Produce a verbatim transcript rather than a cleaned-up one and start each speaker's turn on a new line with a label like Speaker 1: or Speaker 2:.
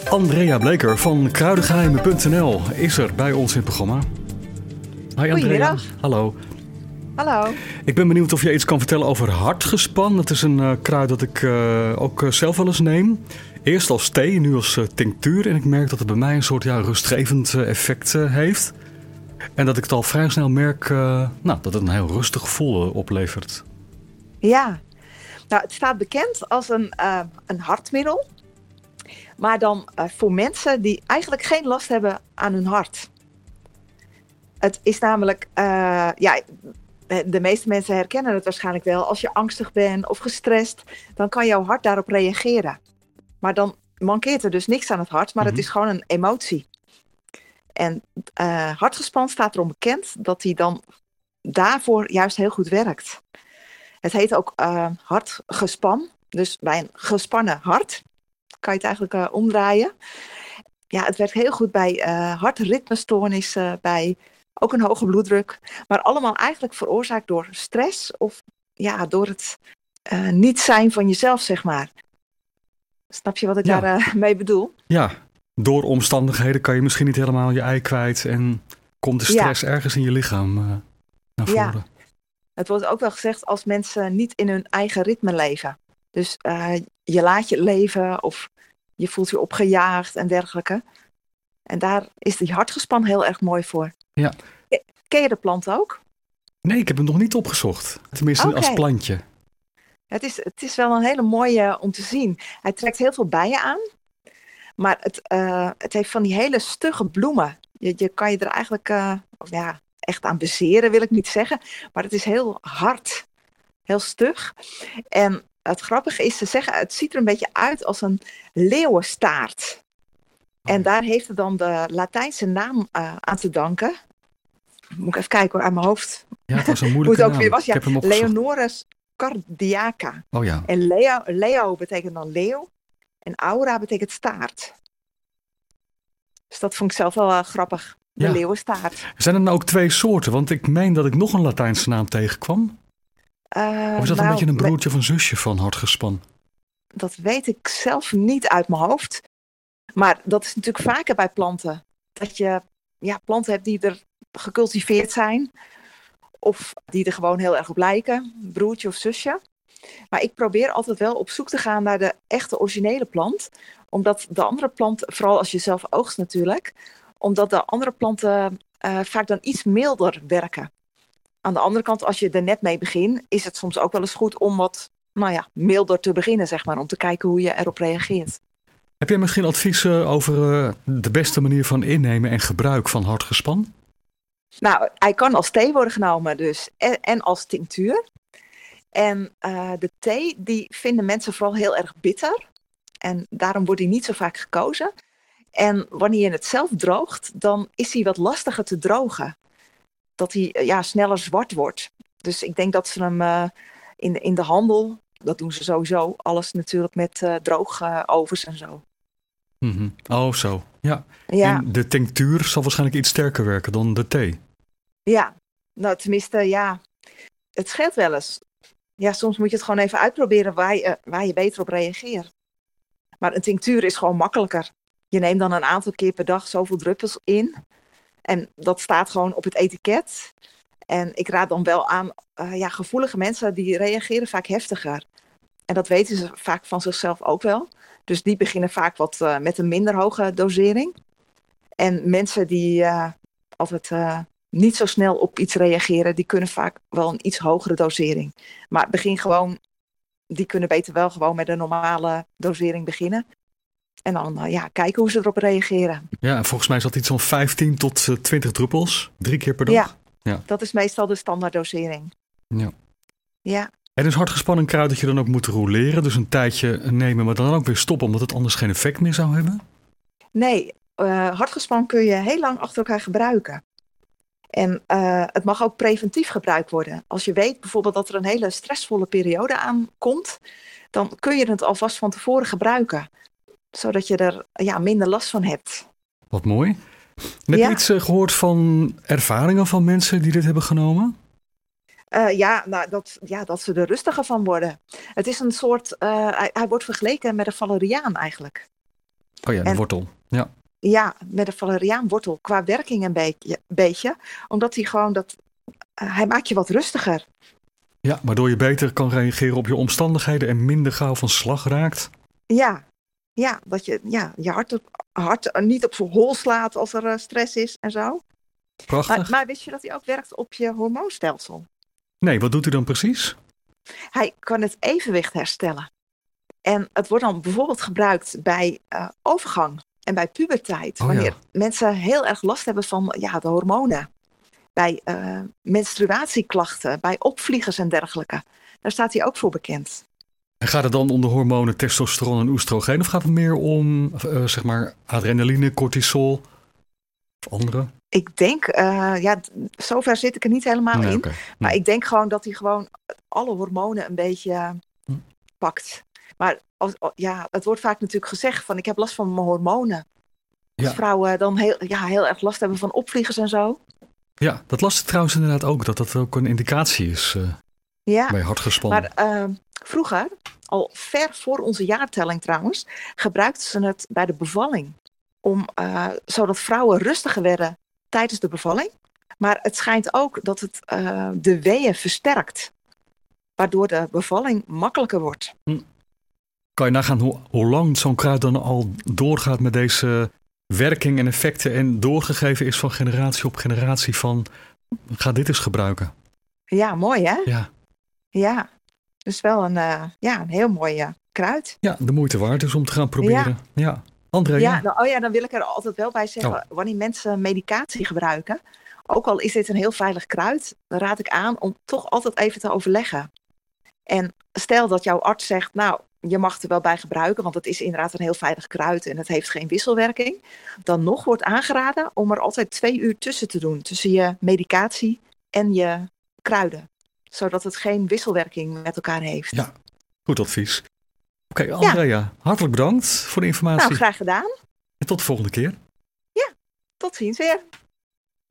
Speaker 1: Andrea Bleker van kruidengeheimen punt n l is er bij ons in het programma. Hi Andrea. Hallo.
Speaker 2: Hallo.
Speaker 1: Ik ben benieuwd of je iets kan vertellen over hartgespan. Dat is een uh, kruid dat ik uh, ook uh, zelf wel eens neem. Eerst als thee, nu als uh, tinctuur. En ik merk dat het bij mij een soort ja, rustgevend uh, effect uh, heeft. En dat ik het al vrij snel merk uh, nou, dat het een heel rustig gevoel uh, oplevert.
Speaker 2: Ja, nou, het staat bekend als een, uh, een hartmiddel. Maar dan uh, voor mensen die eigenlijk geen last hebben aan hun hart. Het is namelijk, uh, ja, de meeste mensen herkennen het waarschijnlijk wel. Als je angstig bent of gestrest, dan kan jouw hart daarop reageren. Maar dan mankeert er dus niks aan het hart, maar mm-hmm. het is gewoon een emotie. En uh, hartgespan staat erom bekend dat hij dan daarvoor juist heel goed werkt. Het heet ook uh, hartgespan, dus bij een gespannen hart kan je het eigenlijk uh, omdraaien. Ja, het werkt heel goed bij uh, hartritmestoornissen, bij ook een hoge bloeddruk. Maar allemaal eigenlijk veroorzaakt door stress of ja, door het uh, niet zijn van jezelf, zeg maar. Snap je wat ik ja. daar uh, mee bedoel?
Speaker 1: Ja, door omstandigheden kan je misschien niet helemaal je ei kwijt en komt de stress ja. ergens in je lichaam uh, naar voren.
Speaker 2: Ja. Het wordt ook wel gezegd als mensen niet in hun eigen ritme leven. Dus uh, je laat je leven of je voelt je opgejaagd en dergelijke. En daar is die hartgespan heel erg mooi voor.
Speaker 1: Ja.
Speaker 2: Ken je de plant ook?
Speaker 1: Nee, ik heb hem nog niet opgezocht. Tenminste okay. als plantje.
Speaker 2: Het is, het is wel een hele mooie om te zien. Hij trekt heel veel bijen aan. Maar het, uh, het heeft van die hele stugge bloemen. Je, je kan je er eigenlijk uh, ja, echt aan bezeren, wil ik niet zeggen. Maar het is heel hard. Heel stug. En het grappige is te zeggen, het ziet er een beetje uit als een leeuwenstaart. En daar heeft het dan de Latijnse naam uh, aan te danken. Moet ik even kijken hoor, aan mijn hoofd.
Speaker 1: Ja, het was een moeilijke
Speaker 2: Hoe het ook
Speaker 1: naam.
Speaker 2: weer was. Ja,
Speaker 1: ik heb hem opgezocht.
Speaker 2: Leonoris cardiaca.
Speaker 1: Oh ja.
Speaker 2: En Leo, Leo betekent dan leeuw. En aura betekent staart. Dus dat vond ik zelf wel uh, grappig. De ja. leeuwenstaart.
Speaker 1: Zijn er nou ook twee soorten? Want ik meen dat ik nog een Latijnse naam tegenkwam.
Speaker 2: Uh,
Speaker 1: of is dat
Speaker 2: nou,
Speaker 1: een beetje een broertje of een zusje van hartgespan?
Speaker 2: Dat weet ik zelf niet uit mijn hoofd. Maar dat is natuurlijk vaker bij planten. Dat je ja, planten hebt die er gecultiveerd zijn. Of die er gewoon heel erg op lijken. Broertje of zusje. Maar ik probeer altijd wel op zoek te gaan naar de echte originele plant. Omdat de andere planten, vooral als je zelf oogst natuurlijk. Omdat de andere planten uh, vaak dan iets milder werken. Aan de andere kant, als je er net mee begint, is het soms ook wel eens goed om wat nou ja, milder te beginnen, zeg maar. Om te kijken hoe je erop reageert.
Speaker 1: Heb jij misschien adviezen over uh, de beste manier van innemen en gebruik van hartgespan?
Speaker 2: Nou, hij kan als thee worden genomen dus. En, en als tinctuur. En uh, de thee, die vinden mensen vooral heel erg bitter. En daarom wordt hij niet zo vaak gekozen. En wanneer je het zelf droogt, dan is hij wat lastiger te drogen. Dat hij ja, sneller zwart wordt. Dus ik denk dat ze hem uh, in, de, in de handel, dat doen ze sowieso, alles natuurlijk met uh, droogovens uh, en zo.
Speaker 1: Mm-hmm. Oh, zo. Ja.
Speaker 2: ja.
Speaker 1: En de tinctuur zal waarschijnlijk iets sterker werken dan de thee.
Speaker 2: Ja, nou tenminste, ja, het scheelt wel eens. Ja, soms moet je het gewoon even uitproberen waar je, waar je beter op reageert. Maar een tinctuur is gewoon makkelijker. Je neemt dan een aantal keer per dag zoveel druppels in. En dat staat gewoon op het etiket. En ik raad dan wel aan, uh, ja, gevoelige mensen die reageren vaak heftiger. En dat weten ze vaak van zichzelf ook wel. Dus die beginnen vaak wat uh, met een minder hoge dosering. En mensen die uh, altijd uh, niet zo snel op iets reageren, die kunnen vaak wel een iets hogere dosering. Maar begin gewoon, die kunnen beter wel gewoon met een normale dosering beginnen. En dan uh, ja, kijken hoe ze erop reageren.
Speaker 1: Ja, volgens mij is dat iets van vijftien tot twintig druppels. Drie keer per dag.
Speaker 2: Ja,
Speaker 1: ja.
Speaker 2: Dat is meestal de standaarddosering.
Speaker 1: Ja.
Speaker 2: Ja.
Speaker 1: En is hartgespan een kruid dat je dan ook moet roleren? Dus een tijdje nemen, maar dan ook weer stoppen, omdat het anders geen effect meer zou hebben?
Speaker 2: Nee, uh, hartgespan kun je heel lang achter elkaar gebruiken. En uh, het mag ook preventief gebruikt worden. Als je weet bijvoorbeeld dat er een hele stressvolle periode aankomt, dan kun je het alvast van tevoren gebruiken. Zodat je er ja, minder last van hebt.
Speaker 1: Wat mooi. En heb
Speaker 2: ja.
Speaker 1: je iets uh, gehoord van ervaringen van mensen die dit hebben genomen?
Speaker 2: Uh, ja, nou, dat, ja, dat ze er rustiger van worden. Het is een soort, uh, hij, hij wordt vergeleken met een valeriaan eigenlijk.
Speaker 1: Oh ja, de
Speaker 2: En
Speaker 1: wortel. Ja.
Speaker 2: ja, met de valeriaanwortel qua werking een beetje, beetje omdat hij gewoon dat, uh, hij maakt je wat rustiger.
Speaker 1: Ja, waardoor je beter kan reageren op je omstandigheden en minder gauw van slag raakt.
Speaker 2: Ja, ja dat je ja, je hart, op, hart niet op zijn hol slaat als er uh, stress is en zo.
Speaker 1: Prachtig.
Speaker 2: Maar, maar wist je dat hij ook werkt op je hormoonstelsel?
Speaker 1: Nee, wat doet hij dan precies?
Speaker 2: Hij kan het evenwicht herstellen. En het wordt dan bijvoorbeeld gebruikt bij uh, overgang en bij puberteit.
Speaker 1: Oh,
Speaker 2: wanneer
Speaker 1: ja.
Speaker 2: mensen heel erg last hebben van ja, de hormonen. Bij uh, menstruatieklachten, bij opvliegers en dergelijke. Daar staat hij ook voor bekend.
Speaker 1: En gaat het dan om de hormonen testosteron en oestrogeen? Of gaat het meer om uh, zeg maar adrenaline, cortisol of andere?
Speaker 2: Ik denk, uh, ja, zover zit ik er niet helemaal
Speaker 1: nee,
Speaker 2: in.
Speaker 1: Okay.
Speaker 2: Maar
Speaker 1: nee.
Speaker 2: ik denk gewoon dat hij gewoon alle hormonen een beetje
Speaker 1: hm.
Speaker 2: pakt. Maar als, ja, het wordt vaak natuurlijk gezegd van ik heb last van mijn hormonen. Als
Speaker 1: ja. vrouwen
Speaker 2: dan heel, ja, heel erg last hebben van opvliegers en zo.
Speaker 1: Ja, dat las ik trouwens inderdaad ook. Dat dat ook een indicatie is uh,
Speaker 2: ja.
Speaker 1: bij hartgespannen.
Speaker 2: Maar uh, vroeger, al ver voor onze jaartelling trouwens, gebruikten ze het bij de bevalling. Om, uh, zodat vrouwen rustiger werden tijdens de bevalling. Maar het schijnt ook dat het uh, de weeën versterkt. Waardoor de bevalling makkelijker wordt.
Speaker 1: Hm. Kan je nagaan hoe, hoe lang zo'n kruid dan al doorgaat met deze werking en effecten en doorgegeven is van generatie op generatie van ga dit eens gebruiken.
Speaker 2: Ja, mooi hè?
Speaker 1: Ja.
Speaker 2: Ja, dus wel een, uh, ja, een heel mooi uh, kruid.
Speaker 1: Ja, de moeite waard is om te gaan proberen. Ja, ja. Andrea?
Speaker 2: Ja, nou, oh ja, dan wil ik er altijd wel bij zeggen,
Speaker 1: oh.
Speaker 2: wanneer mensen medicatie gebruiken, ook al is dit een heel veilig kruid, dan raad ik aan om toch altijd even te overleggen. En stel dat jouw arts zegt, nou, je mag het er wel bij gebruiken, want het is inderdaad een heel veilig kruid en het heeft geen wisselwerking. Dan nog wordt aangeraden om er altijd twee uur tussen te doen, tussen je medicatie en je kruiden. Zodat het geen wisselwerking met elkaar heeft.
Speaker 1: Ja, goed advies. Oké, okay, Andrea, ja. hartelijk bedankt voor de informatie.
Speaker 2: Nou, graag gedaan.
Speaker 1: En tot de volgende keer.
Speaker 2: Ja, tot ziens weer.